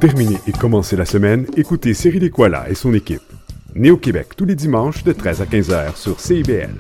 terminer et commencer la semaine, écoutez Cyril Equala et son équipe. Né au Québec tous les dimanches de 13 à 15 heures sur CIBL.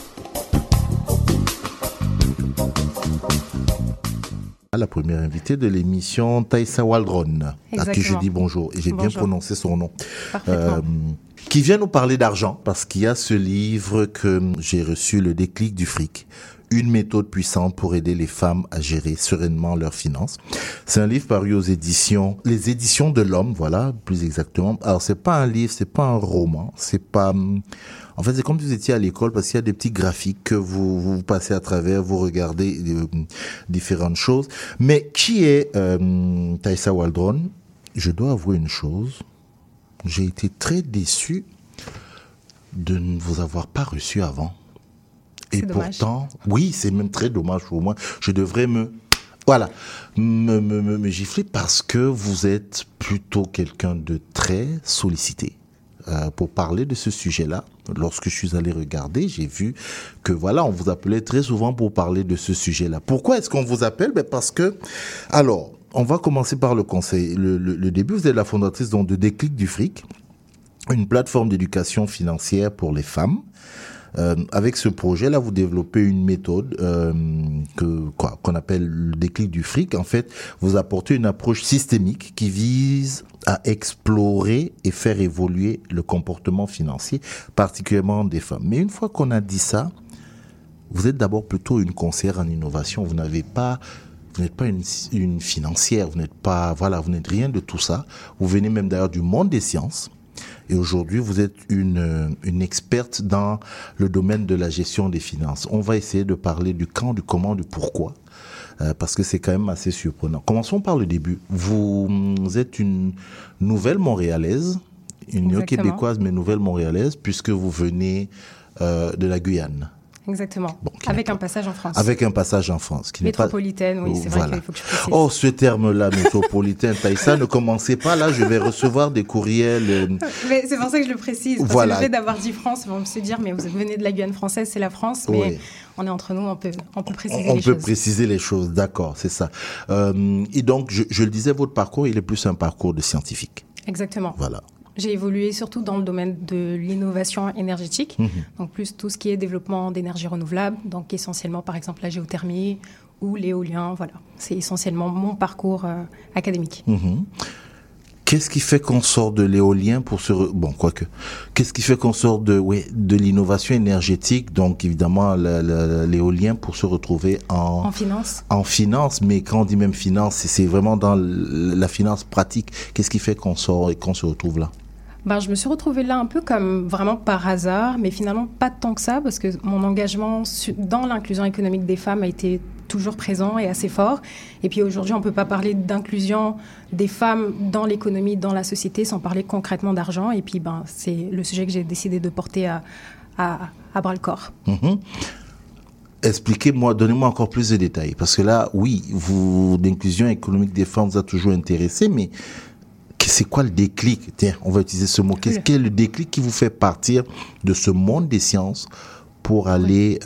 La première invitée de l'émission, Thaïssa Waldron, à qui je dis bonjour. Et j'ai bien prononcé son nom. Qui vient nous parler d'argent, parce qu'il y a ce livre que j'ai reçu, Le déclic du fric. Une méthode puissante pour aider les femmes à gérer sereinement leurs finances. C'est un livre paru aux éditions, les éditions de l'Homme, voilà, plus exactement. Alors, c'est pas un livre, c'est pas un roman, c'est pas... En fait, c'est comme si vous étiez à l'école parce qu'il y a des petits graphiques que vous passez à travers, vous regardez différentes choses. Mais qui est Thaïssa Waldron? Je dois avouer une chose. J'ai été très déçu de ne vous avoir pas reçu avant. Et pourtant, oui, c'est même très dommage pour moi. Je devrais me gifler parce que vous êtes plutôt quelqu'un de très sollicité. Pour parler de ce sujet-là, lorsque je suis allé regarder, j'ai vu que on vous appelait très souvent pour parler de ce sujet-là. Pourquoi est-ce qu'on vous appelle? Parce que, alors, on va commencer par le conseil. Le début, vous êtes la fondatrice donc de Déclic du fric, une plateforme d'éducation financière pour les femmes. Avec ce projet-là, vous développez une méthode qu'on appelle le déclic du fric. En fait, vous apportez une approche systémique qui vise à explorer et faire évoluer le comportement financier, particulièrement des femmes. Mais une fois qu'on a dit ça, vous êtes d'abord plutôt une conseillère en innovation. Vous n'êtes pas une financière, vous n'êtes rien de tout ça. Vous venez même d'ailleurs du monde des sciences. Et aujourd'hui, vous êtes une experte dans le domaine de la gestion des finances. On va essayer de parler du quand, du comment, du pourquoi, parce que c'est quand même assez surprenant. Commençons par le début. Vous êtes une nouvelle Montréalaise, une néo-québécoise, mais nouvelle Montréalaise, puisque vous venez de la Guyane. Exactement. Avec un passage en France. Avec un passage en France. Métropolitaine, oui, c'est vrai qu'il faut que je précise. Oh, ce terme-là, métropolitaine, Thaïssa, ne commencez pas là, je vais recevoir des courriels. Mais c'est pour ça que je le précise. Parce que le fait d'avoir dit France, on peut se dire, mais vous venez de la Guyane française, c'est la France, mais on est entre nous, on peut préciser les choses. On peut préciser les choses, d'accord, c'est ça. Et donc, je le disais, votre parcours, il est plus un parcours de scientifique. Exactement. Voilà. J'ai évolué surtout dans le domaine de l'innovation énergétique, donc plus tout ce qui est développement d'énergie renouvelable, donc essentiellement par exemple la géothermie ou l'éolien, voilà. C'est essentiellement mon parcours académique. Qu'est-ce qui fait qu'on sort de l'éolien Qu'est-ce qui fait qu'on sort de l'innovation énergétique, donc évidemment l'éolien pour se retrouver en finance. En finance, mais quand on dit même finance, c'est vraiment dans la finance pratique. Qu'est-ce qui fait qu'on sort et qu'on se retrouve là? Je me suis retrouvée là un peu comme vraiment par hasard, mais finalement pas tant que ça, parce que mon engagement dans l'inclusion économique des femmes a été toujours présent et assez fort. Et puis aujourd'hui, on ne peut pas parler d'inclusion des femmes dans l'économie, dans la société, sans parler concrètement d'argent. Et puis c'est le sujet que j'ai décidé de porter à bras-le-corps. Expliquez-moi, donnez-moi encore plus de détails. Parce que là, oui, l'inclusion économique des femmes vous a toujours intéressé, mais... c'est quoi le déclic? Tiens, on va utiliser ce mot. Quel est le déclic qui vous fait partir de ce monde des sciences pour aller,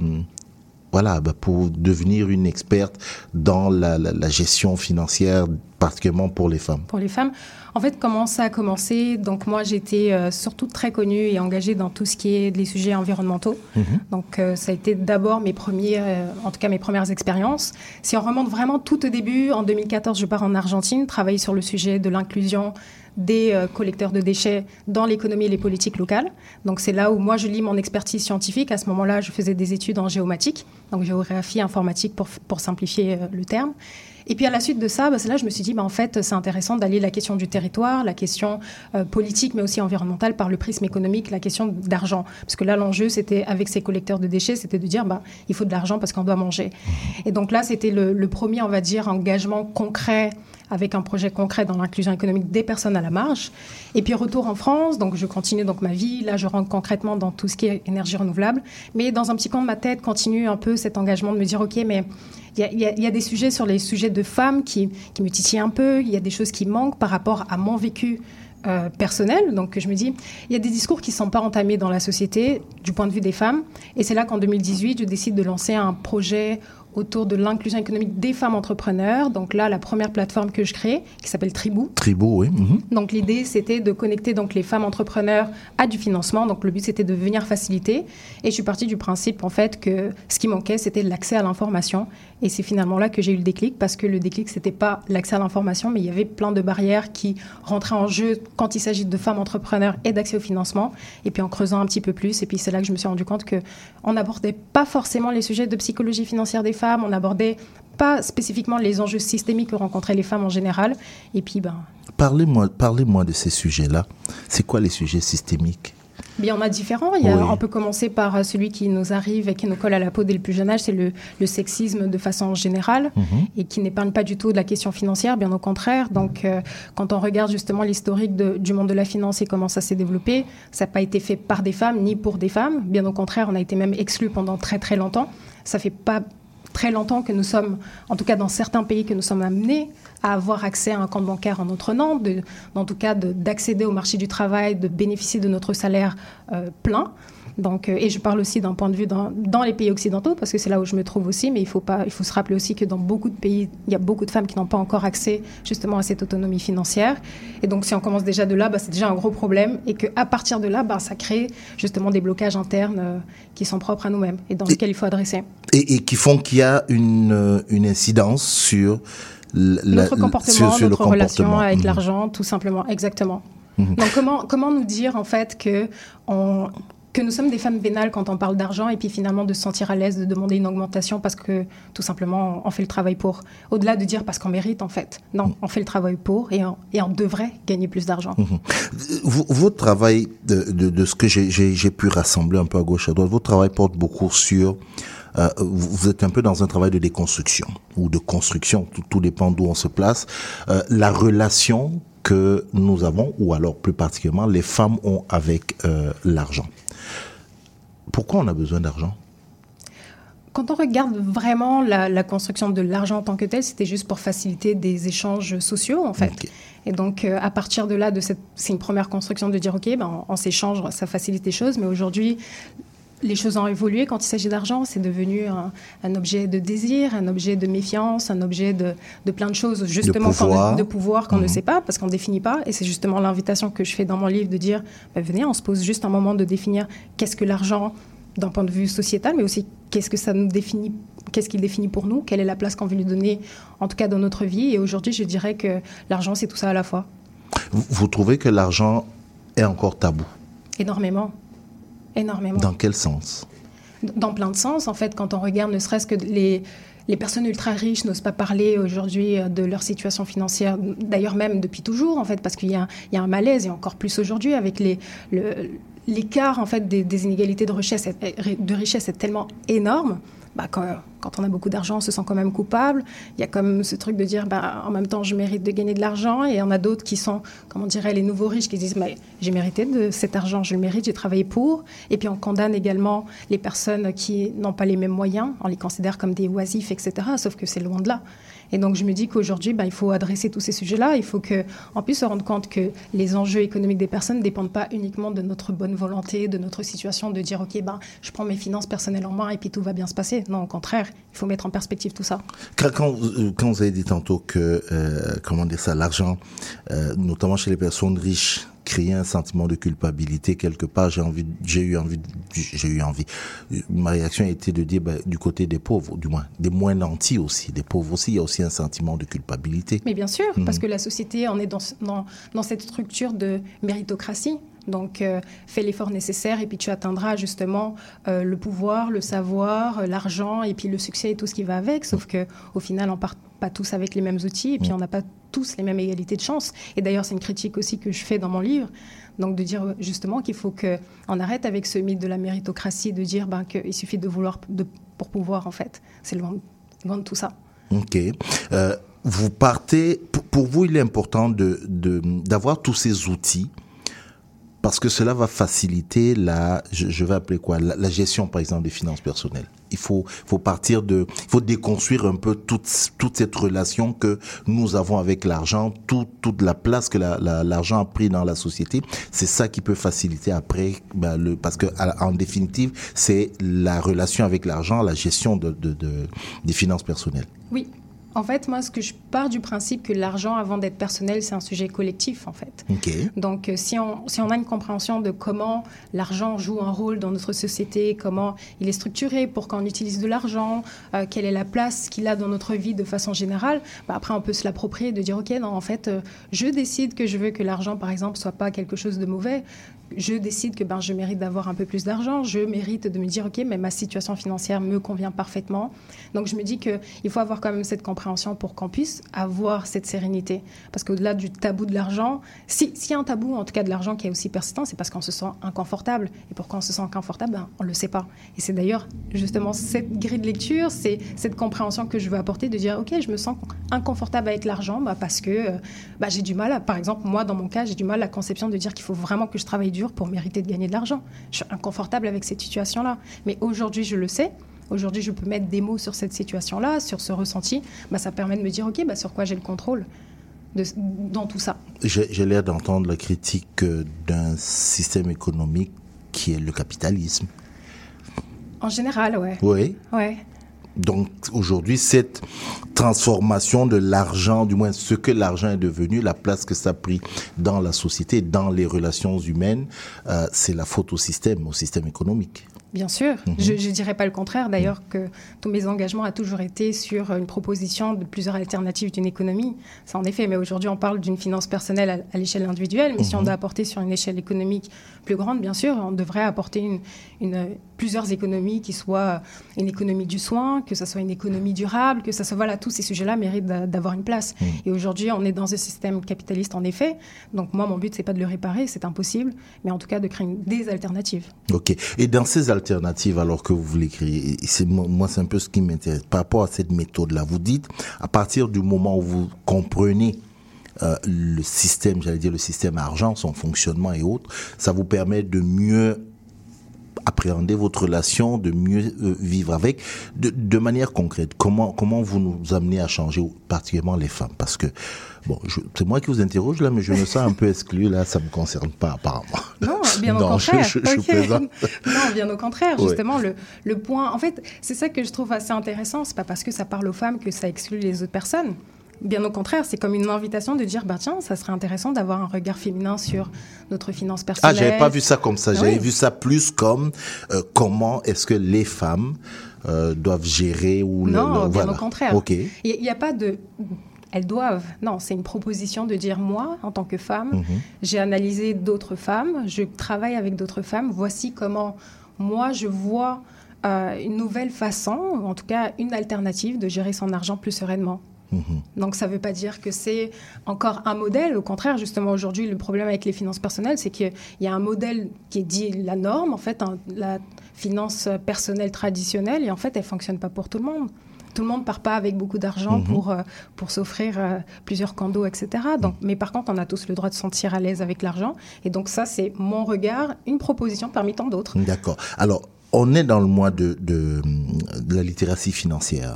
pour devenir une experte dans la gestion financière, particulièrement pour les femmes? Pour les femmes, en fait, comment ça a commencé? Donc moi, j'étais surtout très connue et engagée dans tout ce qui est les sujets environnementaux. Donc ça a été d'abord mes premières expériences. Si on remonte vraiment tout au début, en 2014, je pars en Argentine, travailler sur le sujet de l'inclusion des collecteurs de déchets dans l'économie et les politiques locales. Donc c'est là où moi je lis mon expertise scientifique. À ce moment-là, je faisais des études en géomatique, donc géographie informatique pour simplifier le terme. Et puis à la suite de ça, c'est là que je me suis dit, en fait, c'est intéressant d'allier la question du territoire, la question politique, mais aussi environnementale par le prisme économique, la question d'argent. Parce que là, l'enjeu, c'était, avec ces collecteurs de déchets, c'était de dire, il faut de l'argent parce qu'on doit manger. Et donc là, c'était le premier, on va dire, engagement concret avec un projet concret dans l'inclusion économique des personnes à la marge. Et puis retour en France, donc je continue ma vie. Là, je rentre concrètement dans tout ce qui est énergie renouvelable. Mais dans un petit coin de ma tête, continue un peu cet engagement de me dire, OK, mais il y a des sujets sur les sujets de femmes qui me titillent un peu. Il y a des choses qui manquent par rapport à mon vécu personnel. Donc je me dis, il y a des discours qui ne sont pas entamés dans la société du point de vue des femmes. Et c'est là qu'en 2018, je décide de lancer un projet autour de l'inclusion économique des femmes entrepreneurs. Donc là, la première plateforme que je crée, qui s'appelle Tribou. Tribou, oui. Donc l'idée, c'était de connecter donc, les femmes entrepreneurs à du financement. Donc le but, c'était de venir faciliter. Et je suis partie du principe, en fait, que ce qui manquait, c'était l'accès à l'information. Et c'est finalement là que j'ai eu le déclic, parce que le déclic, c'était pas l'accès à l'information, mais il y avait plein de barrières qui rentraient en jeu quand il s'agit de femmes entrepreneurs et d'accès au financement. Et puis en creusant un petit peu plus, et puis c'est là que je me suis rendu compte qu'on n'abordait pas forcément les sujets de psychologie financière des femmes, on n'abordait pas spécifiquement les enjeux systémiques que rencontraient les femmes en général. Et puis, Parlez-moi de ces sujets-là. C'est quoi les sujets systémiques ? Bien, on a différents. On peut commencer par celui qui nous arrive et qui nous colle à la peau dès le plus jeune âge, c'est le sexisme de façon générale et qui n'épargne pas du tout de la question financière, bien au contraire. Donc, quand on regarde justement l'historique du monde de la finance et comment ça s'est développé, ça n'a pas été fait par des femmes ni pour des femmes. Bien au contraire, on a été même exclus pendant très très longtemps. Ça ne fait pas très longtemps que nous sommes, en tout cas dans certains pays, que nous sommes amenés à avoir accès à un compte bancaire en notre nom, en tout cas d'accéder au marché du travail, de bénéficier de notre salaire plein. Donc, et je parle aussi d'un point de vue dans les pays occidentaux, parce que c'est là où je me trouve aussi, mais il faut se rappeler aussi que dans beaucoup de pays, il y a beaucoup de femmes qui n'ont pas encore accès justement à cette autonomie financière. Et donc, si on commence déjà de là, c'est déjà un gros problème, et qu'à partir de là, ça crée justement des blocages internes qui sont propres à nous-mêmes, et dans lesquels il faut adresser. Et qui font qu'il y a une incidence sur notre comportement, notre relation avec l'argent, tout simplement, exactement. Donc, comment nous dire, en fait, que nous sommes des femmes vénales quand on parle d'argent, et puis finalement de se sentir à l'aise de demander une augmentation parce que tout simplement on fait le travail pour. Au-delà de dire parce qu'on mérite, en fait. Non, on fait le travail pour et on devrait gagner plus d'argent. Votre travail, de ce que j'ai pu rassembler un peu à gauche à droite, votre travail porte beaucoup sur... vous êtes un peu dans un travail de déconstruction ou de construction, tout dépend d'où on se place. La relation que nous avons, ou alors plus particulièrement les femmes ont avec l'argent. Pourquoi on a besoin d'argent ? Quand on regarde vraiment la construction de l'argent en tant que tel, c'était juste pour faciliter des échanges sociaux, en fait. Okay. Et donc, à partir de là, c'est une première construction de dire, OK, on s'échange, ça facilite les choses, mais aujourd'hui, les choses ont évolué. Quand il s'agit d'argent, c'est devenu un objet de désir, un objet de méfiance, un objet de plein de choses, justement, de pouvoir qu'on ne sait pas, parce qu'on ne définit pas. Et c'est justement l'invitation que je fais dans mon livre de dire, venez, on se pose juste un moment de définir qu'est-ce que l'argent d'un point de vue sociétal, mais aussi qu'est-ce que ça nous définit, qu'est-ce qu'il définit pour nous, quelle est la place qu'on veut lui donner, en tout cas dans notre vie. Et aujourd'hui, je dirais que l'argent, c'est tout ça à la fois. Vous trouvez que l'argent est encore tabou ? Énormément. Dans quel sens ? Dans plein de sens. En fait, quand on regarde, ne serait-ce que les personnes ultra riches n'osent pas parler aujourd'hui de leur situation financière, d'ailleurs même depuis toujours, en fait, parce qu'il y a un malaise, et encore plus aujourd'hui, avec l'écart en fait, des inégalités de richesse est tellement énorme. Quand on a beaucoup d'argent, on se sent quand même coupable. Il y a comme ce truc de dire, en même temps, je mérite de gagner de l'argent. Et il y en a d'autres qui sont, comment on dirait, les nouveaux riches qui disent, j'ai mérité de cet argent, je le mérite, j'ai travaillé pour. Et puis on condamne également les personnes qui n'ont pas les mêmes moyens. On les considère comme des oisifs, etc. Sauf que c'est loin de là. Et donc, je me dis qu'aujourd'hui, il faut adresser tous ces sujets-là. Il faut qu'on puisse se rendre compte que les enjeux économiques des personnes ne dépendent pas uniquement de notre bonne volonté, de notre situation, de dire, OK, je prends mes finances personnelles en main et puis tout va bien se passer. Non, au contraire, il faut mettre en perspective tout ça. Quand vous avez dit tantôt que, l'argent, notamment chez les personnes riches, créer un sentiment de culpabilité quelque part, j'ai eu envie. Ma réaction a été de dire, du côté des pauvres, du moins, des moins nantis aussi, des pauvres aussi, il y a aussi un sentiment de culpabilité. Mais bien sûr, parce que la société, on est dans cette structure de méritocratie. Donc, fais l'effort nécessaire et puis tu atteindras justement le pouvoir, le savoir, l'argent et puis le succès et tout ce qui va avec. Sauf qu'au final, on part pas tous avec les mêmes outils et puis on n'a pas tous les mêmes égalités de chance. Et d'ailleurs, c'est une critique aussi que je fais dans mon livre. Donc, de dire justement qu'il faut qu'on arrête avec ce mythe de la méritocratie, de dire qu'il suffit de vouloir pour pouvoir, en fait. C'est loin de tout ça. OK. Vous partez... Pour vous, il est important d'avoir tous ces outils parce que cela va faciliter je vais appeler quoi, la gestion, par exemple, des finances personnelles. il faut déconstruire un peu toute cette relation que nous avons avec l'argent, toute la place que l'argent a pris dans la société. C'est ça qui peut faciliter après, parce que en définitive, c'est la relation avec l'argent, la gestion des finances personnelles. Oui. En fait, moi, je pars du principe que l'argent, avant d'être personnel, c'est un sujet collectif, en fait. Okay. Donc, si on a une compréhension de comment l'argent joue un rôle dans notre société, comment il est structuré, pourquoi on utilise de l'argent, quelle est la place qu'il a dans notre vie de façon générale, après, on peut se l'approprier, de dire, OK, non, en fait, je décide que je veux que l'argent, par exemple, soit pas quelque chose de mauvais. Je décide que je mérite d'avoir un peu plus d'argent, je mérite de me dire, OK, mais ma situation financière me convient parfaitement. Donc, je me dis qu'il faut avoir quand même cette compréhension pour qu'on puisse avoir cette sérénité. Parce qu'au-delà du tabou de l'argent, s'il y a un tabou, en tout cas de l'argent qui est aussi persistant, c'est parce qu'on se sent inconfortable. Et pourquoi on se sent inconfortable, on ne le sait pas. Et c'est d'ailleurs justement cette grille de lecture, c'est cette compréhension que je veux apporter, de dire, OK, je me sens inconfortable avec l'argent parce que j'ai du mal, par exemple, moi, dans mon cas, j'ai du mal à la conception de dire qu'il faut vraiment que je travaille dur pour mériter de gagner de l'argent. Je suis inconfortable avec cette situation-là. Mais aujourd'hui, je le sais. Aujourd'hui, je peux mettre des mots sur cette situation-là, sur ce ressenti. Ça permet de me dire, OK, sur quoi j'ai le contrôle dans tout ça. J'ai l'air d'entendre la critique d'un système économique qui est le capitalisme. En général, ouais. Oui. Ouais. Donc aujourd'hui, cette transformation de l'argent, du moins ce que l'argent est devenu, la place que ça a pris dans la société, dans les relations humaines, c'est la faute au système économique. Bien sûr, je ne dirais pas le contraire. D'ailleurs, que tous mes engagements ont toujours été sur une proposition de plusieurs alternatives d'une économie. Ça, en effet, mais aujourd'hui, on parle d'une finance personnelle à l'échelle individuelle. Mais si on doit apporter sur une échelle économique plus grande, bien sûr, on devrait apporter plusieurs économies qui soient une économie du soin, que ce soit une économie durable, que ça soit, voilà, tous ces sujets-là méritent d'avoir une place. Et aujourd'hui, on est dans un système capitaliste, en effet. Donc moi, mon but, c'est pas de le réparer, c'est impossible, mais en tout cas de créer des alternatives. Ok. Et dans ces alternatives, alors que vous l'écrivez, moi, c'est un peu ce qui m'intéresse. Par rapport à cette méthode-là, vous dites, à partir du moment où vous comprenez le système, le système argent, son fonctionnement et autres, ça vous permet de mieux appréhender votre relation, de mieux vivre avec, de manière concrète. Comment vous nous amenez à changer, particulièrement les femmes? Parce que, c'est moi qui vous interroge là, mais je me sens un peu exclu là, ça ne me concerne pas apparemment. Non, bien au contraire. Je plaisante. Non, bien au contraire. Justement, le point, en fait, c'est ça que je trouve assez intéressant. C'est pas parce que ça parle aux femmes que ça exclut les autres personnes. Bien au contraire, c'est comme une invitation de dire, tiens, ça serait intéressant d'avoir un regard féminin sur notre finance personnelle. Ah, j'avais pas vu ça comme ça. J'avais vu ça plus comme comment est-ce que les femmes doivent gérer ou non, bien voilà. Au contraire. Ok. Il n'y a pas de... Elles doivent. Non, c'est une proposition de dire, moi, en tant que femme, j'ai analysé d'autres femmes, je travaille avec d'autres femmes, voici comment moi je vois une nouvelle façon, en tout cas une alternative de gérer son argent plus sereinement. Donc, ça ne veut pas dire que c'est encore un modèle. Au contraire, justement, aujourd'hui, le problème avec les finances personnelles, c'est qu'il y a un modèle qui est dit la norme, en fait, la finance personnelle traditionnelle, et en fait, elle ne fonctionne pas pour tout le monde. Tout le monde ne part pas avec beaucoup d'argent pour s'offrir plusieurs condos, etc. Donc, mais par contre, on a tous le droit de se sentir à l'aise avec l'argent. Et donc, ça, c'est mon regard, une proposition parmi tant d'autres. D'accord. Alors, on est dans le mois de la littératie financière,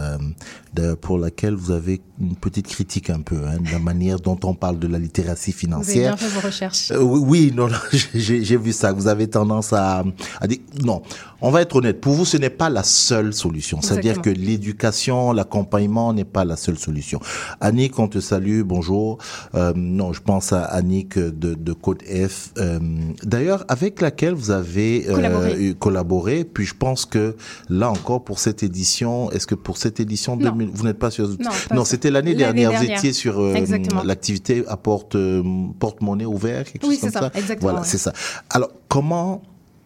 pour laquelle vous avez une petite critique un peu, de la manière dont on parle de la littératie financière. Vous avez bien fait vos recherches. Oui, non, j'ai vu ça. Vous avez tendance à dire, non, on va être honnête, pour vous, ce n'est pas la seule solution. C'est-à-dire que l'éducation, l'accompagnement n'est pas la seule solution. Annick, on te salue, bonjour. Non, je pense à Annick de Code F, d'ailleurs, avec laquelle vous avez collaboré. Puis je pense que là encore, pour cette édition, est-ce que pour cette édition 2000, vous n'êtes pas sur... Non, c'était l'année dernière. Vous étiez sur l'activité à porte-monnaie ouvert, quelque chose comme ça. Exactement. Voilà, c'est ça. Alors, comment,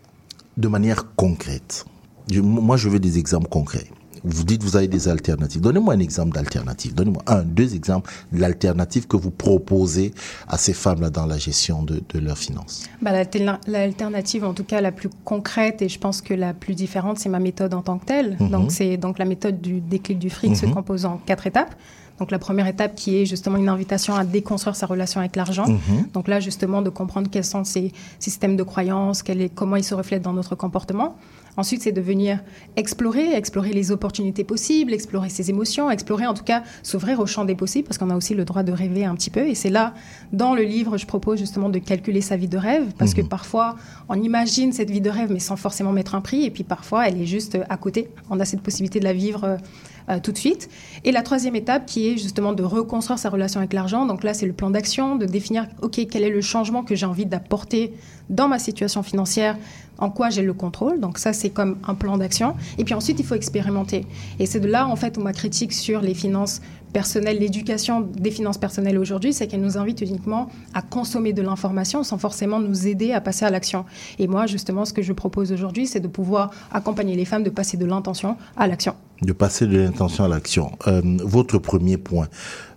de manière concrète, moi je veux des exemples concrets. Vous dites que vous avez des alternatives. Donnez-moi un exemple d'alternative. Donnez-moi deux exemples de l'alternative que vous proposez à ces femmes-là dans la gestion de leurs finances. L'alternative, en tout cas la plus concrète et je pense que la plus différente, c'est ma méthode en tant que telle. Donc la méthode du déclic du fric se compose en 4 étapes. Donc la première étape qui est justement une invitation à déconstruire sa relation avec l'argent. Donc là justement de comprendre quels sont ces systèmes de croyances, comment ils se reflètent dans notre comportement. Ensuite, c'est de venir explorer les opportunités possibles, explorer ses émotions, explorer en tout cas, s'ouvrir au champ des possibles, parce qu'on a aussi le droit de rêver un petit peu. Et c'est là, dans le livre, je propose justement de calculer sa vie de rêve, parce que parfois, on imagine cette vie de rêve, mais sans forcément mettre un prix. Et puis parfois, elle est juste à côté. On a cette possibilité de la vivre tout de suite. Et la troisième étape qui est justement de reconstruire sa relation avec l'argent. Donc là, c'est le plan d'action, de définir, OK, quel est le changement que j'ai envie d'apporter dans ma situation financière, en quoi j'ai le contrôle. Donc ça, c'est comme un plan d'action. Et puis ensuite, il faut expérimenter. Et c'est de là, en fait, où ma critique sur les finances personnelles, l'éducation des finances personnelles aujourd'hui, c'est qu'elle nous invite uniquement à consommer de l'information sans forcément nous aider à passer à l'action. Et moi, justement, ce que je propose aujourd'hui, c'est de pouvoir accompagner les femmes de passer de l'intention à l'action. De passer de l'intention à l'action. Votre premier point,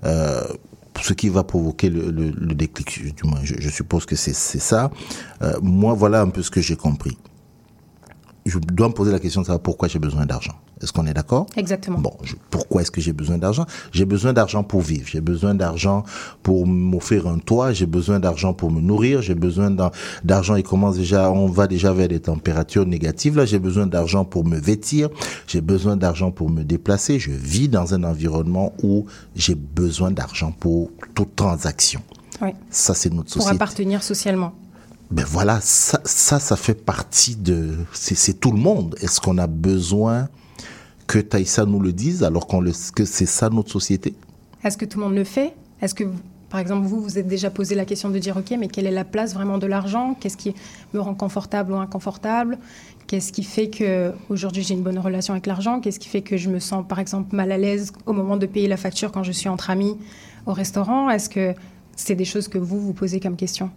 ce qui va provoquer le déclic, du moins, je suppose que c'est ça. Moi, voilà un peu ce que j'ai compris. Je dois me poser la question de savoir pourquoi j'ai besoin d'argent. Est-ce qu'on est d'accord? Exactement. Bon, pourquoi est-ce que j'ai besoin d'argent? J'ai besoin d'argent pour vivre. J'ai besoin d'argent pour m'offrir un toit. J'ai besoin d'argent pour me nourrir. J'ai besoin d'argent. On va déjà vers des températures négatives. Là, j'ai besoin d'argent pour me vêtir. J'ai besoin d'argent pour me déplacer. Je vis dans un environnement où j'ai besoin d'argent pour toute transaction. Oui. Ça, c'est notre société. Pour appartenir socialement. Ben voilà, ça fait partie c'est tout le monde. Est-ce qu'on a besoin que Taïssa nous le dise alors que c'est ça notre société? Est-ce que tout le monde le fait? Est-ce que, par exemple, vous êtes déjà posé la question de dire, OK, mais quelle est la place vraiment de l'argent? Qu'est-ce qui me rend confortable ou inconfortable? Qu'est-ce qui fait qu'aujourd'hui j'ai une bonne relation avec l'argent? Qu'est-ce qui fait que je me sens, par exemple, mal à l'aise au moment de payer la facture quand je suis entre amis au restaurant? Est-ce que c'est des choses que vous posez comme question?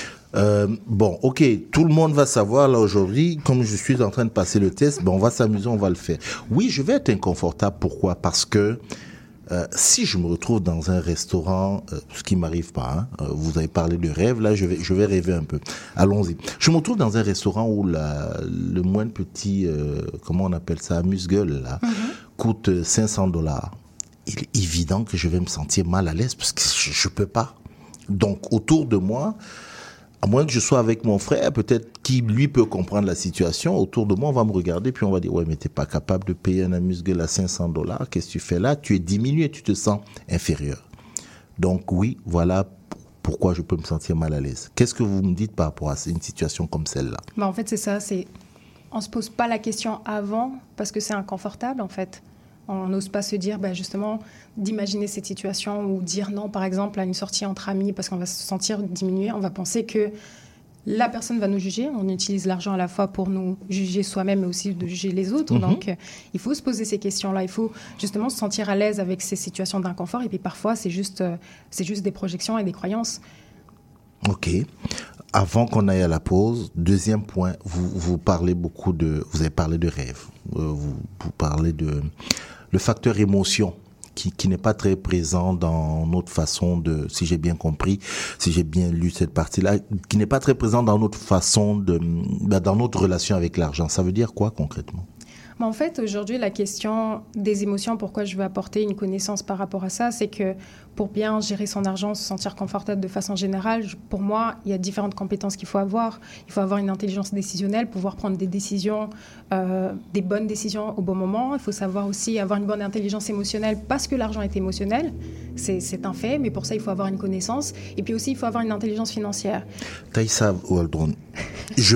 Bon, ok, tout le monde va savoir là aujourd'hui, comme je suis en train de passer le test, ben on va s'amuser, on va le faire. Oui, je vais être inconfortable. Pourquoi? Parce que si je me retrouve dans un restaurant, ce qui m'arrive pas, vous avez parlé de rêve, là je vais rêver un peu. Allons-y. Je me retrouve dans un restaurant où le moindre petit, comment on appelle ça, amuse-gueule là, coûte $500. Il est évident que je vais me sentir mal à l'aise parce que je peux pas. Donc autour de moi, à moins que je sois avec mon frère, peut-être qui, lui, peut comprendre la situation, autour de moi, on va me regarder, puis on va dire, ouais, mais t'es pas capable de payer un amuse-gueule à $500, qu'est-ce que tu fais là? Tu es diminué, tu te sens inférieur. Donc oui, voilà pourquoi je peux me sentir mal à l'aise. Qu'est-ce que vous me dites par rapport à une situation comme celle-là? En fait, c'est ça, on se pose pas la question avant, parce que c'est inconfortable, en fait. On n'ose pas se dire, justement, d'imaginer cette situation ou dire non, par exemple, à une sortie entre amis parce qu'on va se sentir diminué. On va penser que la personne va nous juger. On utilise l'argent à la fois pour nous juger soi-même, mais aussi de juger les autres. Donc, il faut se poser ces questions-là. Il faut justement se sentir à l'aise avec ces situations d'inconfort. Et puis parfois, c'est juste des projections et des croyances. OK. Avant qu'on aille à la pause, deuxième point, vous avez parlé de rêve. Vous parlez le facteur émotion qui n'est pas très présent dans notre façon si j'ai bien compris, si j'ai bien lu cette partie-là, qui n'est pas très présent dans notre façon dans notre relation avec l'argent. Ça veut dire quoi concrètement? En fait, aujourd'hui, la question des émotions, pourquoi je veux apporter une connaissance par rapport à ça, c'est que pour bien gérer son argent, se sentir confortable de façon générale, pour moi, il y a différentes compétences qu'il faut avoir. Il faut avoir une intelligence décisionnelle, pouvoir prendre des décisions, des bonnes décisions au bon moment. Il faut savoir aussi avoir une bonne intelligence émotionnelle parce que l'argent est émotionnel. C'est un fait, mais pour ça, il faut avoir une connaissance. Et puis aussi, il faut avoir une intelligence financière. Taïssa Waldron, je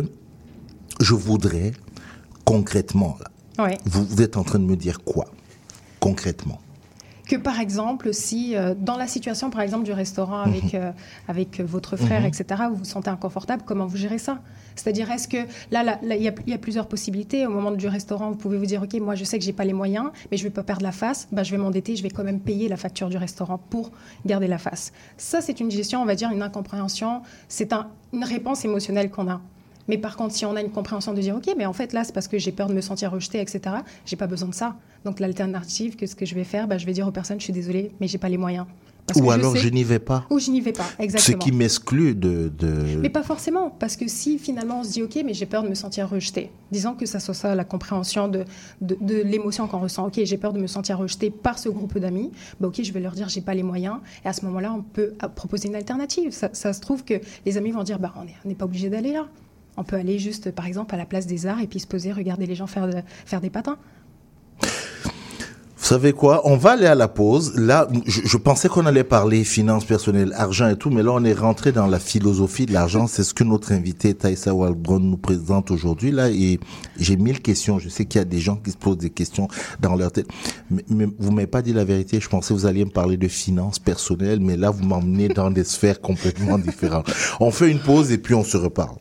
voudrais... Concrètement, là, ouais. Vous êtes en train de me dire quoi, concrètement? Que par exemple, si dans la situation, par exemple, du restaurant avec votre frère, etc., vous vous sentez inconfortable, comment vous gérez ça? C'est-à-dire, est-ce que là, il y a plusieurs possibilités. Au moment du restaurant, vous pouvez vous dire, OK, moi, je sais que j'ai pas les moyens, mais je vais pas perdre la face. Je vais m'endetter, je vais quand même payer la facture du restaurant pour garder la face. Ça, c'est une gestion, on va dire, une incompréhension. C'est une réponse émotionnelle qu'on a. Mais par contre, si on a une compréhension de dire, OK, mais en fait, là, c'est parce que j'ai peur de me sentir rejetée, etc., j'ai pas besoin de ça. Donc, l'alternative, ce que je vais faire, je vais dire aux personnes, je suis désolée, mais j'ai pas les moyens. Ou alors, je n'y vais pas. Ou je n'y vais pas, exactement. Ce qui m'exclut Mais pas forcément, parce que si finalement on se dit, OK, mais j'ai peur de me sentir rejetée, disons que ça soit ça, la compréhension de l'émotion qu'on ressent. OK, j'ai peur de me sentir rejetée par ce groupe d'amis. OK, je vais leur dire, j'ai pas les moyens. Et à ce moment-là, on peut proposer une alternative. Ça se trouve que les amis vont dire, on n'est pas obligé d'aller là. On peut aller juste, par exemple, à la place des Arts et puis se poser, regarder les gens faire des patins. Vous savez quoi? On va aller à la pause. Là, je pensais qu'on allait parler finances personnelles, argent et tout, mais là, on est rentré dans la philosophie de l'argent. C'est ce que notre invité Thaïssa Waldron nous présente aujourd'hui. Là, et j'ai 1000 questions. Je sais qu'il y a des gens qui se posent des questions dans leur tête. Mais vous m'avez pas dit la vérité. Je pensais que vous alliez me parler de finances personnelles, mais là, vous m'emmenez dans des sphères complètement différentes. On fait une pause et puis on se reparle.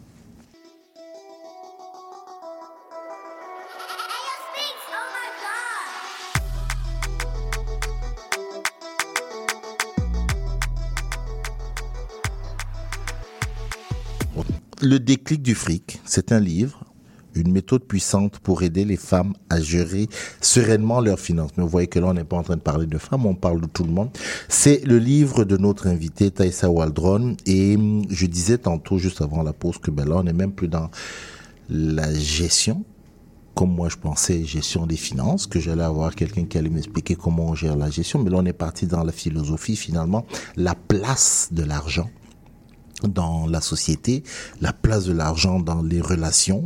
Le déclic du fric, c'est un livre, une méthode puissante pour aider les femmes à gérer sereinement leurs finances. Mais vous voyez que là, on n'est pas en train de parler de femmes, on parle de tout le monde. C'est le livre de notre invité, Thaïssa Waldron. Et je disais tantôt, juste avant la pause, que là, on n'est même plus dans la gestion, comme moi je pensais, gestion des finances, que j'allais avoir quelqu'un qui allait m'expliquer comment on gère la gestion. Mais là, on est parti dans la philosophie, finalement, la place de l'argent dans la société, la place de l'argent dans les relations,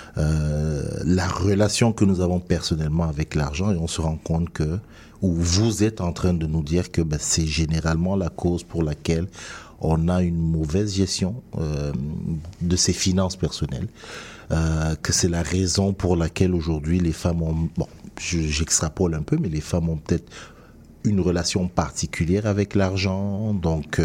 la relation que nous avons personnellement avec l'argent, et on se rend compte que, ou vous êtes en train de nous dire que c'est généralement la cause pour laquelle on a une mauvaise gestion de ses finances personnelles, que c'est la raison pour laquelle aujourd'hui les femmes ont, j'extrapole un peu, mais les femmes ont peut-être une relation particulière avec l'argent, donc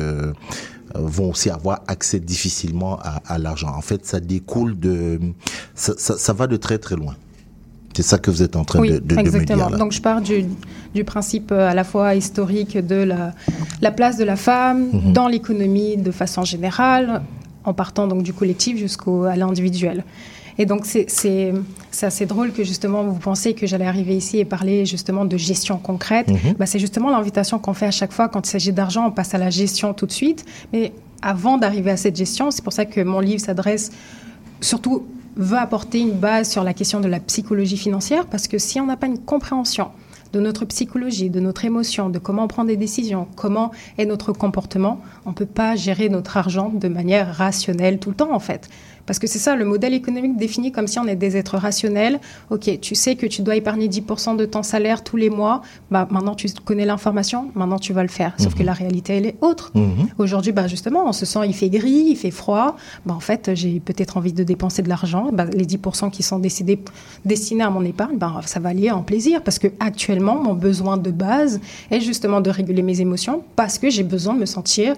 vont aussi avoir accès difficilement à l'argent. En fait, ça découle de... Ça va de très très loin. C'est ça que vous êtes en train de me dire là. Donc je pars du principe à la fois historique de la place de la femme dans l'économie de façon générale, en partant donc du collectif jusqu'à l'individuel. Et donc, c'est assez drôle que justement, vous pensez que j'allais arriver ici et parler justement de gestion concrète. C'est justement l'invitation qu'on fait à chaque fois. Quand il s'agit d'argent, on passe à la gestion tout de suite. Mais avant d'arriver à cette gestion, c'est pour ça que mon livre s'adresse surtout, veut apporter une base sur la question de la psychologie financière. Parce que si on n'a pas une compréhension de notre psychologie, de notre émotion, de comment on prend des décisions, comment est notre comportement, on ne peut pas gérer notre argent de manière rationnelle tout le temps, en fait. Parce que c'est ça, le modèle économique défini comme si on est des êtres rationnels. Ok, tu sais que tu dois épargner 10% de ton salaire tous les mois. Maintenant, tu connais l'information. Maintenant, tu vas le faire. Sauf que la réalité, elle est autre. Aujourd'hui, justement, on se sent, il fait gris, il fait froid. En fait, j'ai peut-être envie de dépenser de l'argent. Les 10% qui sont destinés à mon épargne, ça va lier en plaisir. Parce que actuellement, mon besoin de base est justement de réguler mes émotions parce que j'ai besoin de me sentir...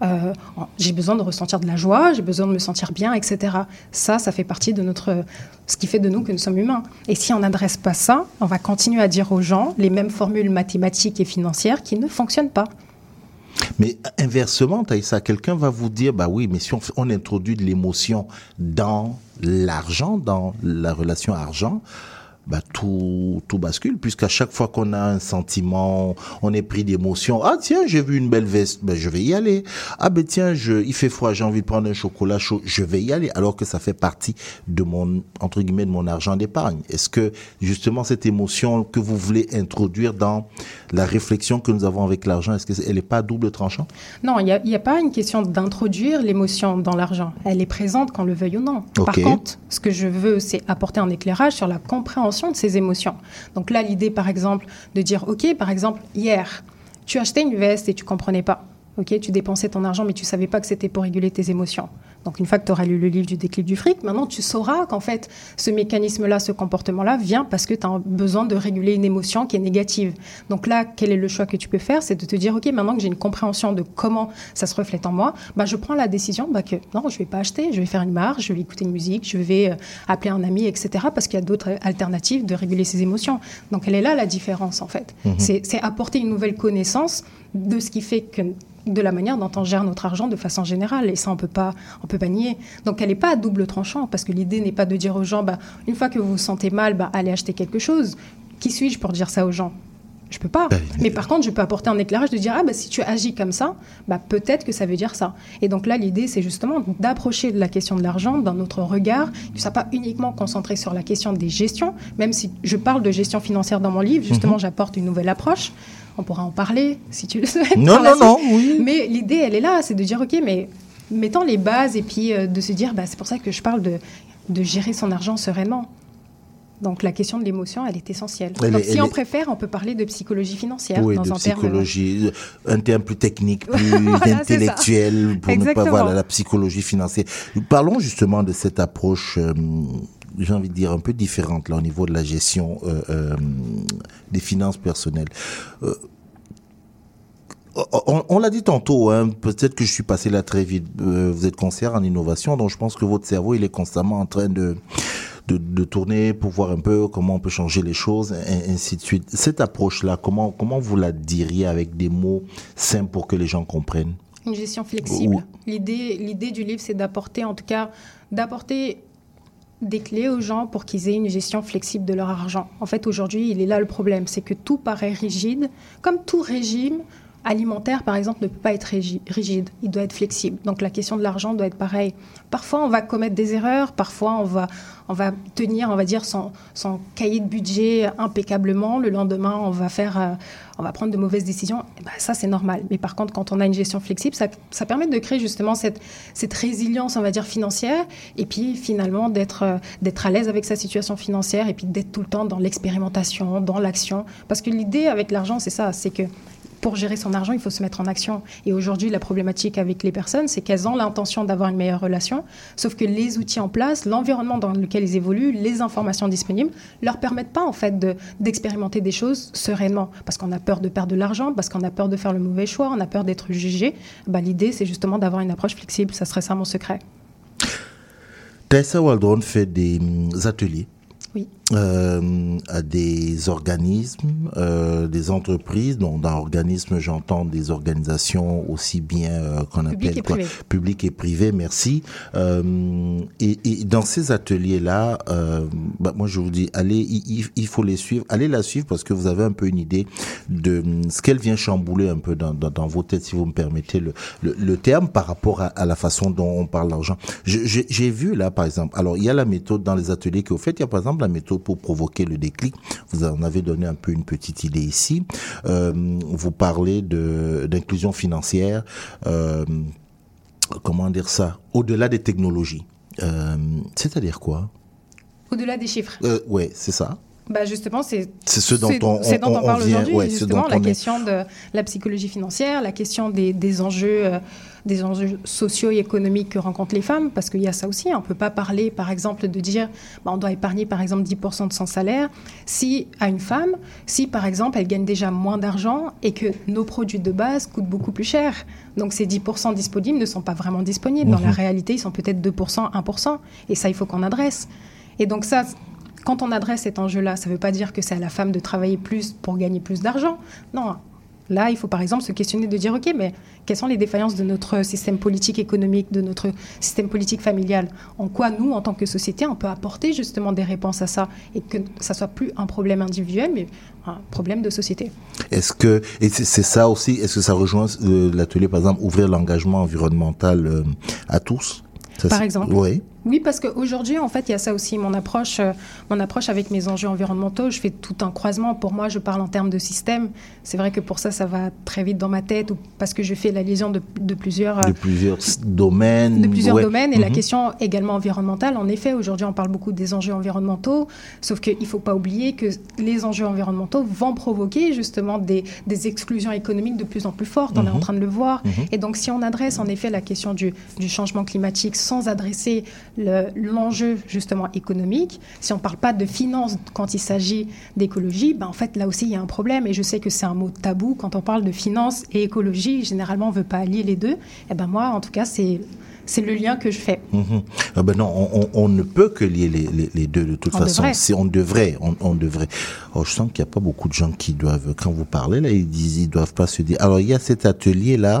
j'ai besoin de ressentir de la joie, j'ai besoin de me sentir bien, etc. Ça fait partie de ce qui fait de nous que nous sommes humains. Et si on n'adresse pas ça, on va continuer à dire aux gens les mêmes formules mathématiques et financières qui ne fonctionnent pas. Mais inversement, Thaïssa, quelqu'un va vous dire, oui, mais si on introduit de l'émotion dans l'argent, dans la relation argent, tout bascule, puisqu'à chaque fois qu'on a un sentiment, on est pris d'émotion. Ah tiens, j'ai vu une belle veste, je vais y aller. Ah tiens, il fait froid, j'ai envie de prendre un chocolat chaud, je vais y aller, alors que ça fait partie de entre guillemets, de mon argent d'épargne. Est-ce que justement cette émotion que vous voulez introduire dans la réflexion que nous avons avec l'argent, est-ce qu'elle n'est pas à double tranchant? Non, il n'y a pas une question d'introduire l'émotion dans l'argent. Elle est présente qu'on le veuille ou non. Okay. Par contre, ce que je veux, c'est apporter un éclairage sur la compréhension de ces émotions. Donc là, l'idée, par exemple, de dire, OK, par exemple, hier, tu achetais une veste et tu ne comprenais pas. OK, tu dépensais ton argent, mais tu ne savais pas que c'était pour réguler tes émotions. Donc, une fois que tu auras lu le livre du déclic du fric, maintenant, tu sauras qu'en fait, ce mécanisme-là, ce comportement-là vient parce que tu as besoin de réguler une émotion qui est négative. Donc là, quel est le choix que tu peux faire? C'est de te dire, OK, maintenant que j'ai une compréhension de comment ça se reflète en moi, je prends la décision que non, je ne vais pas acheter, je vais faire une marche, je vais écouter une musique, je vais appeler un ami, etc. Parce qu'il y a d'autres alternatives de réguler ses émotions. Donc, elle est là, la différence, en fait. C'est apporter une nouvelle connaissance de ce qui fait que de la manière dont on gère notre argent de façon générale. Et ça, on peut pas nier. Donc, elle n'est pas à double tranchant, parce que l'idée n'est pas de dire aux gens, une fois que vous vous sentez mal, allez acheter quelque chose. Qui suis-je pour dire ça aux gens? Je peux pas. Mais par contre, je peux apporter un éclairage de dire, si tu agis comme ça, peut-être que ça veut dire ça. Et donc là, l'idée, c'est justement d'approcher de la question de l'argent dans notre regard, que ça ne soit pas uniquement concentré sur la question des gestions, même si je parle de gestion financière dans mon livre, justement, j'apporte une nouvelle approche. On pourra en parler, si tu le souhaites. Non, oui. Mais l'idée, elle est là, c'est de dire, OK, mais mettant les bases et puis de se dire, c'est pour ça que je parle de gérer son argent sereinement. Donc la question de l'émotion, elle est essentielle. On préfère, on peut parler de psychologie financière. Oui, de psychologie, un terme plus technique, plus intellectuel, pour ne pas voir la psychologie financière. Parlons justement de cette approche, j'ai envie de dire, un peu différente là, au niveau de la gestion des finances personnelles. On l'a dit tantôt, peut-être que je suis passé là très vite. Vous êtes conseillère en innovation, donc je pense que votre cerveau, il est constamment en train de tourner pour voir un peu comment on peut changer les choses, et ainsi de suite. Cette approche-là, comment vous la diriez avec des mots simples pour que les gens comprennent? Une gestion flexible. L'idée du livre, c'est d'apporter des clés aux gens pour qu'ils aient une gestion flexible de leur argent. En fait, aujourd'hui, il est là le problème, c'est que tout paraît rigide, comme tout régime alimentaire, par exemple, ne peut pas être rigide. Il doit être flexible. Donc, la question de l'argent doit être pareille. Parfois, on va commettre des erreurs. Parfois, on va tenir, on va dire, son cahier de budget impeccablement. Le lendemain, on va prendre de mauvaises décisions. Ça, c'est normal. Mais par contre, quand on a une gestion flexible, ça permet de créer justement cette résilience, on va dire, financière. Et puis, finalement, d'être à l'aise avec sa situation financière et puis d'être tout le temps dans l'expérimentation, dans l'action. Parce que l'idée avec l'argent, c'est ça. C'est que pour gérer son argent, il faut se mettre en action. Et aujourd'hui, la problématique avec les personnes, c'est qu'elles ont l'intention d'avoir une meilleure relation, sauf que les outils en place, l'environnement dans lequel ils évoluent, les informations disponibles, leur permettent pas en fait d'expérimenter des choses sereinement, parce qu'on a peur de perdre de l'argent, parce qu'on a peur de faire le mauvais choix, on a peur d'être jugé. L'idée, c'est justement d'avoir une approche flexible. Ça serait ça mon secret. Thaïssa Waldron fait des ateliers. Oui. À des organismes, des entreprises. Donc, dans organismes, j'entends des organisations aussi bien qu'on appelle public et privé. Merci. Et dans ces ateliers-là, moi je vous dis, allez, il faut les suivre. Allez la suivre parce que vous avez un peu une idée de ce qu'elle vient chambouler un peu dans vos têtes, si vous me permettez le terme, par rapport à la façon dont on parle d'argent. J'ai vu là, par exemple. Alors, il y a la méthode dans les ateliers que vous faites. Il y a par exemple la méthode pour provoquer le déclic. Vous en avez donné un peu une petite idée ici. Vous parlez d'inclusion financière. Comment dire ça? Au-delà des technologies. C'est-à-dire quoi? Au-delà des chiffres. Oui, c'est ça. Justement, c'est ce dont on parle aujourd'hui. Ouais, justement, la question de la psychologie financière, la question des enjeux sociaux et économiques que rencontrent les femmes, parce qu'il y a ça aussi. On ne peut pas parler, par exemple, de dire on doit épargner, par exemple, 10% de son salaire à une femme, si, par exemple, elle gagne déjà moins d'argent et que nos produits de base coûtent beaucoup plus cher. Donc, ces 10% disponibles ne sont pas vraiment disponibles. Dans la réalité, ils sont peut-être 2%, 1%. Et ça, il faut qu'on adresse. Et donc ça... Quand on adresse cet enjeu-là, ça ne veut pas dire que c'est à la femme de travailler plus pour gagner plus d'argent. Non. Là, il faut par exemple se questionner de dire, OK, mais quelles sont les défaillances de notre système politique économique, de notre système politique familial? En quoi, nous, en tant que société, on peut apporter justement des réponses à ça et que ça ne soit plus un problème individuel, mais un problème de société. Est-ce que, et c'est ça aussi, est-ce que ça rejoint l'atelier, par exemple, ouvrir l'engagement environnemental à tous? Par exemple. Oui. Oui, parce qu'aujourd'hui, en fait, il y a ça aussi. Mon approche avec mes enjeux environnementaux, je fais tout un croisement. Pour moi, je parle en termes de système. C'est vrai que pour ça va très vite dans ma tête, parce que je fais la liaison de plusieurs domaines. De plusieurs domaines. Et la question également environnementale, en effet, aujourd'hui, on parle beaucoup des enjeux environnementaux, sauf qu'il ne faut pas oublier que les enjeux environnementaux vont provoquer justement des exclusions économiques de plus en plus fortes. On est en train de le voir. Et donc, si on adresse en effet la question du changement climatique sans adresser l'enjeu justement économique, si on ne parle pas de finance quand il s'agit d'écologie, en fait là aussi il y a un problème, et je sais que c'est un mot tabou quand on parle de finance et écologie, généralement on ne veut pas allier les deux, et moi en tout cas c'est le lien que je fais. Non, on ne peut que lier les deux de toute façon. On devrait. Oh, je sens qu'il n'y a pas beaucoup de gens qui doivent, quand vous parlez là, ils doivent pas se dire. Alors il y a cet atelier là,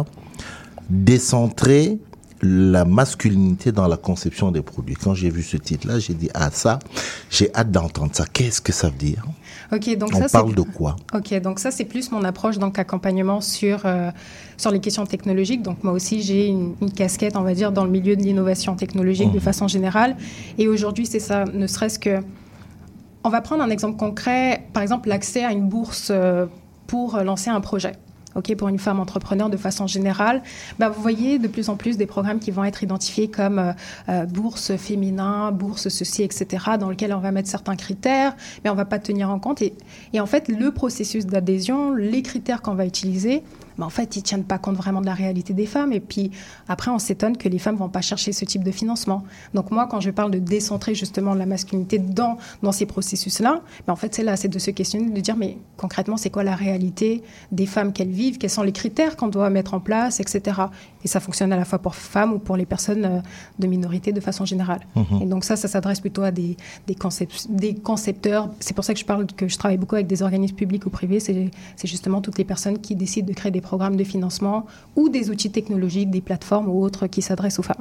décentrer la masculinité dans la conception des produits. Quand j'ai vu ce titre-là, j'ai dit ça, j'ai hâte d'entendre ça. Qu'est-ce que ça veut dire? Donc on parle de quoi? Donc ça c'est plus mon approche d'accompagnement sur les questions technologiques. Donc moi aussi j'ai une casquette, on va dire, dans le milieu de l'innovation technologique de façon générale. Et aujourd'hui c'est ça, ne serait-ce que, on va prendre un exemple concret, par exemple l'accès à une bourse pour lancer un projet. pour une femme entrepreneur de façon générale, vous voyez de plus en plus des programmes qui vont être identifiés comme bourse féminin, bourse ceci, etc., dans lequel on va mettre certains critères, mais on ne va pas tenir en compte. Et en fait, le processus d'adhésion, les critères qu'on va utiliser, en fait, ils ne tiennent pas compte vraiment de la réalité des femmes. Et puis, après, on s'étonne que les femmes ne vont pas chercher ce type de financement. Donc, moi, quand je parle de décentrer justement la masculinité dans ces processus-là, en fait, c'est de se questionner, de dire, mais concrètement, c'est quoi la réalité des femmes qu'elles vivent? Quels sont les critères qu'on doit mettre en place, etc. Et ça fonctionne à la fois pour femmes ou pour les personnes de minorité de façon générale. Et donc, ça s'adresse plutôt à des concepteurs. C'est pour ça que je travaille beaucoup avec des organismes publics ou privés. C'est justement toutes les personnes qui décident de créer des programmes de financement ou des outils technologiques, des plateformes ou autres qui s'adressent aux femmes.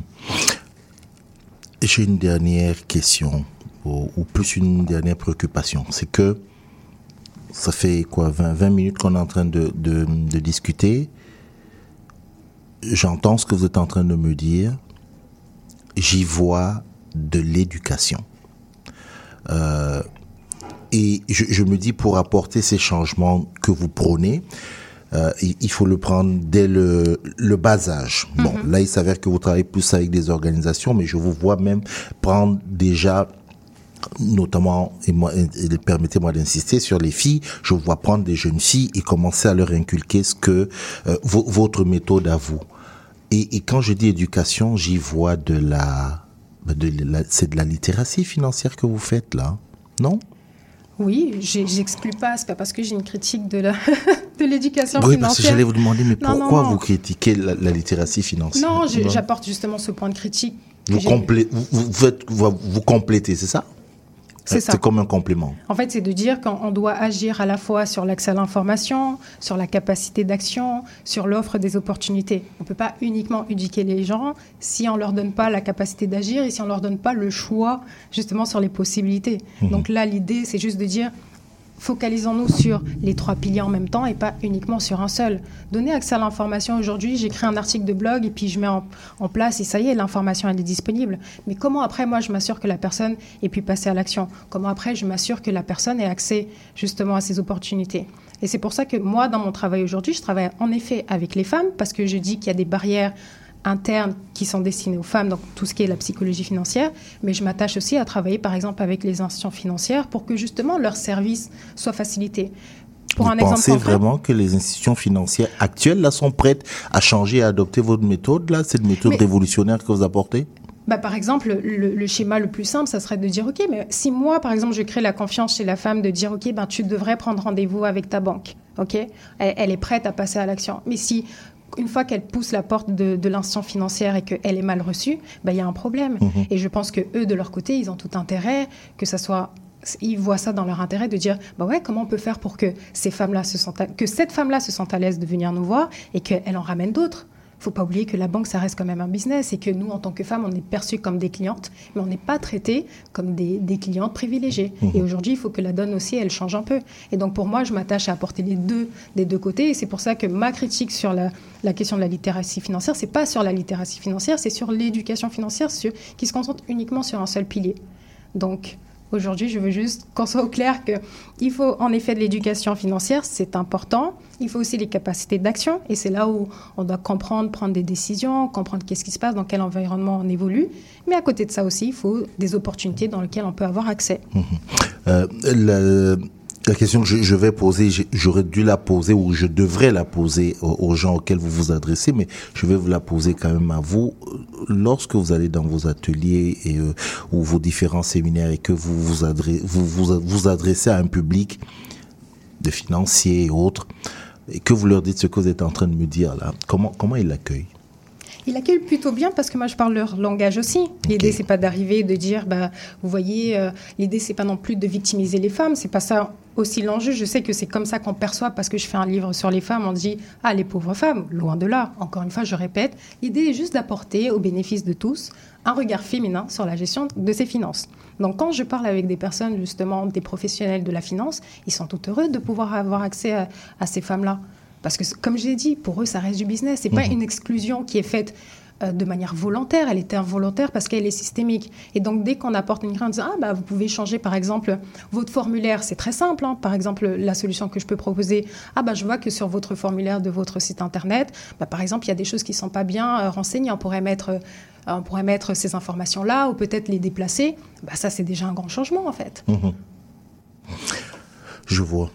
J'ai une dernière question, ou plus une dernière préoccupation. C'est que ça fait 20 minutes qu'on est en train de discuter. J'entends ce que vous êtes en train de me dire. J'y vois de l'éducation. Et je me dis, pour apporter ces changements que vous prônez, il faut le prendre dès le bas âge. Bon, là, il s'avère que vous travaillez plus avec des organisations, mais je vous vois même prendre déjà, notamment, et permettez-moi d'insister sur les filles, je vous vois prendre des jeunes filles et commencer à leur inculquer ce que votre méthode à vous. Et quand je dis éducation, j'y vois c'est de la littératie financière que vous faites là, non? Oui, j'exclus pas, c'est pas parce que j'ai une critique de l'éducation financière. Oui, parce que j'allais vous demander, mais pourquoi vous critiquez la littératie financière? Non, j'apporte justement ce point de critique. Vous complétez, c'est ça? C'est ça. C'est comme un complément. En fait, c'est de dire qu'on doit agir à la fois sur l'accès à l'information, sur la capacité d'action, sur l'offre des opportunités. On ne peut pas uniquement éduquer les gens si on ne leur donne pas la capacité d'agir et si on ne leur donne pas le choix justement sur les possibilités. Donc là, l'idée, c'est juste de dire, focalisons-nous sur les 3 piliers en même temps et pas uniquement sur un seul. Donner accès à l'information aujourd'hui, j'écris un article de blog et puis je mets en place et ça y est, l'information elle est disponible. Mais comment après moi je m'assure que la personne ait pu passer à l'action? Comment après je m'assure que la personne ait accès justement à ces opportunités? Et c'est pour ça que moi dans mon travail aujourd'hui, je travaille en effet avec les femmes parce que je dis qu'il y a des barrières internes qui sont destinées aux femmes, donc tout ce qui est la psychologie financière, mais je m'attache aussi à travailler par exemple avec les institutions financières pour que justement leur service soit facilité. Vous pensez vraiment que les institutions financières actuelles là, sont prêtes à changer et à adopter votre méthode là, cette méthode révolutionnaire que vous apportez? Par exemple, le schéma le plus simple, ça serait de dire, OK, mais si moi, par exemple, je crée la confiance chez la femme de dire, OK, tu devrais prendre rendez-vous avec ta banque, OK? Elle est prête à passer à l'action. Mais si une fois qu'elle pousse la porte de l'institution financière et qu'elle est mal reçue, il y a un problème. Et je pense qu'eux, de leur côté, ils ont tout intérêt, que ça soit... Ils voient ça dans leur intérêt de dire, comment on peut faire pour que cette femme-là se sente à l'aise de venir nous voir et qu'elle en ramène d'autres. Il ne faut pas oublier que la banque, ça reste quand même un business et que nous, en tant que femmes, on est perçues comme des clientes, mais on n'est pas traitées comme des clientes privilégiées. Et aujourd'hui, il faut que la donne aussi, elle change un peu. Et donc, pour moi, je m'attache à apporter des deux côtés. Et c'est pour ça que ma critique sur la question de la littératie financière, ce n'est pas sur la littératie financière, c'est sur l'éducation financière qui se concentre uniquement sur un seul pilier. Donc... Aujourd'hui, je veux juste qu'on soit au clair qu'il faut en effet de l'éducation financière, c'est important. Il faut aussi les capacités d'action et c'est là où on doit comprendre, prendre des décisions, comprendre qu'est-ce qui se passe, dans quel environnement on évolue. Mais à côté de ça aussi, il faut des opportunités dans lesquelles on peut avoir accès. La question que je vais poser, j'aurais dû la poser ou je devrais la poser aux gens auxquels vous vous adressez, mais je vais vous la poser quand même à vous. Lorsque vous allez dans vos ateliers ou vos différents séminaires et que vous adressez à un public de financiers et autres, et que vous leur dites ce que vous êtes en train de me dire là, comment ils l'accueillent? Ils l'accueillent plutôt bien parce que moi, je parle leur langage aussi. L'idée, c'est pas d'arriver, de dire, vous voyez, l'idée, c'est pas non plus de victimiser les femmes. C'est pas ça aussi l'enjeu. Je sais que c'est comme ça qu'on perçoit parce que je fais un livre sur les femmes. On dit, les pauvres femmes, loin de là. Encore une fois, je répète, l'idée est juste d'apporter au bénéfice de tous un regard féminin sur la gestion de ses finances. Donc, quand je parle avec des personnes, justement, des professionnels de la finance, ils sont tout heureux de pouvoir avoir accès à ces femmes-là. Parce que, comme je l'ai dit, pour eux, ça reste du business. Ce n'est pas une exclusion qui est faite de manière volontaire, elle était involontaire parce qu'elle est systémique. Et donc, dès qu'on apporte une grille en disant vous pouvez changer, par exemple, votre formulaire, c'est très simple. Par exemple, la solution que je peux proposer, je vois que sur votre formulaire de votre site Internet, par exemple, il y a des choses qui ne sont pas bien renseignées. On pourrait mettre ces informations-là ou peut-être les déplacer. Ça, c'est déjà un grand changement, en fait. Mmh. Je vois.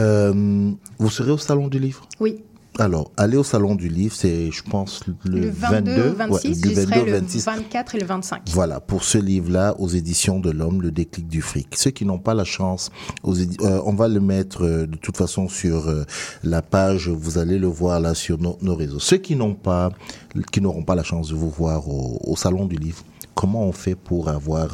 Vous serez au Salon du Livre ? Oui. Alors, aller au Salon du Livre, c'est, je pense, le 22, 26, du 22 le 26. 24 et le 25. Voilà, pour ce livre-là, aux éditions de l'Homme, Le déclic du fric. Ceux qui n'ont pas la chance, on va le mettre de toute façon sur la page, vous allez le voir là sur nos réseaux. Ceux qui n'auront pas la chance de vous voir au Salon du Livre, comment on fait pour avoir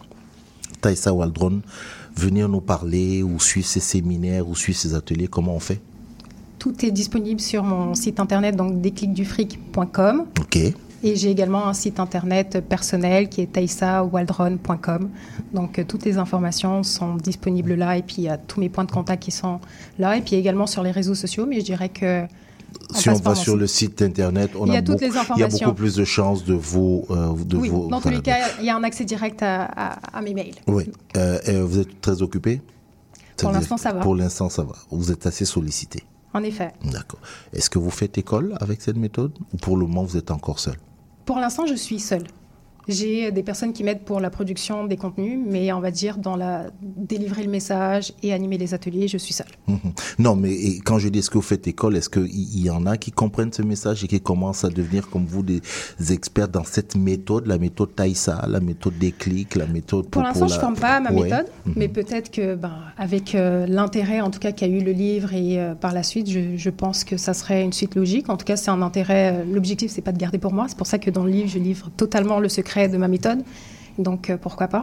Thaïssa Waldron venir nous parler ou suivre ses séminaires ou suivre ses ateliers, comment on fait ? Tout est disponible sur mon site internet, donc déclicdufric.com. OK. Et j'ai également un site internet personnel qui est thaïssawaldron.com. Donc, toutes les informations sont disponibles là. Et puis, il y a tous mes points de contact qui sont là. Et puis, également sur les réseaux sociaux. Mais je dirais que... Si on va sur le site internet, il y a beaucoup plus de chances de vous... dans tous les cas, il y a un accès direct à mes mails. Oui. Vous êtes très occupé ? Pour l'instant, ça va. Pour l'instant, ça va. Vous êtes assez sollicité. En effet. D'accord. Est-ce que vous faites école avec cette méthode ou pour le moment, vous êtes encore seul ? Pour l'instant, je suis seule. J'ai des personnes qui m'aident pour la production des contenus, mais on va dire délivrer le message et animer les ateliers, je suis seule. Non, mais quand je dis est-ce que vous faites école, est-ce qu'il y en a qui comprennent ce message et qui commencent à devenir comme vous des experts dans cette méthode, la méthode Thaïssa, la méthode déclic, la méthode... Pour l'instant, je ne forme pas ma méthode, mais peut-être que avec l'intérêt en tout cas qu'a eu le livre et par la suite, je pense que ça serait une suite logique. En tout cas, c'est un intérêt. L'objectif, c'est pas de garder pour moi. C'est pour ça que dans le livre, je livre totalement le secret de ma méthode. Donc, pourquoi pas ?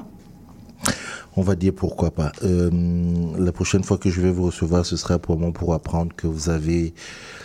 On va dire pourquoi pas. La prochaine fois que je vais vous recevoir, ce sera probablement pour apprendre que vous avez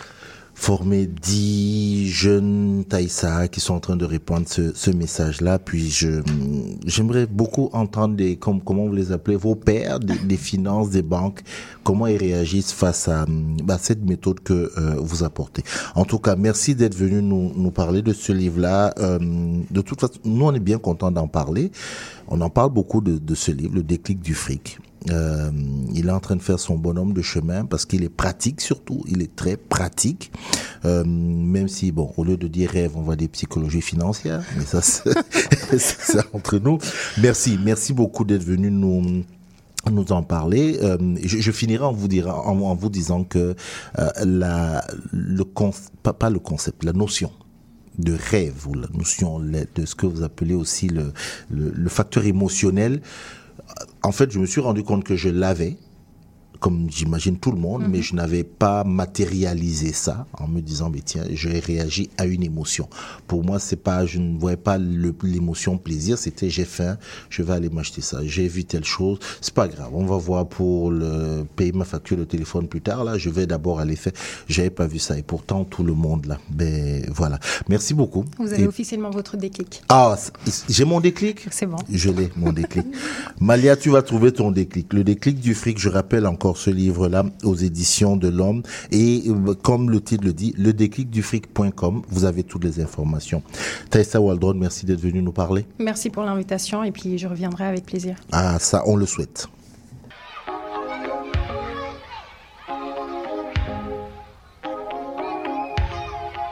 formé 10 jeunes Thaïssa qui sont en train de répandre ce message-là. Puis j'aimerais beaucoup entendre comment vous les appelez, vos pairs des finances, des banques, comment ils réagissent face à cette méthode que vous apportez. En tout cas, merci d'être venu nous parler de ce livre-là. De toute façon, nous, on est bien contents d'en parler. On en parle beaucoup de ce livre, Le déclic du fric. Il est en train de faire son bonhomme de chemin parce qu'il est pratique surtout, il est très pratique, même si au lieu de dire rêve, on va dire psychologie financière, mais ça c'est entre nous. Merci beaucoup d'être venu nous en parler. Je finirai en vous disant que la notion de rêve ou la notion de ce que vous appelez aussi le facteur émotionnel. En fait, je me suis rendu compte que je l'avais, comme j'imagine tout le monde, mais je n'avais pas matérialisé ça en me disant, mais tiens, j'ai réagi à une émotion. Pour moi, je ne voyais pas l'émotion plaisir, c'était j'ai faim, je vais aller m'acheter ça. J'ai vu telle chose, c'est pas grave, on va voir pour payer ma facture de téléphone plus tard, là, je vais d'abord aller faire. J'avais pas vu ça et pourtant tout le monde là. Voilà. Merci beaucoup. Vous avez officiellement votre déclic. Ah, j'ai mon déclic? C'est bon. Je l'ai, mon déclic. Malia, tu vas trouver ton déclic. Le déclic du fric, je rappelle encore ce livre-là aux éditions de l'Homme et comme le titre le dit, le déclicdufric.com, vous avez toutes les informations. Thaïssa Waldron, merci d'être venue nous parler. Merci pour l'invitation et puis je reviendrai avec plaisir. Ah, ça, on le souhaite.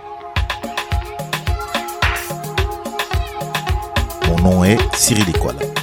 Mon nom est Cyril Ekwala.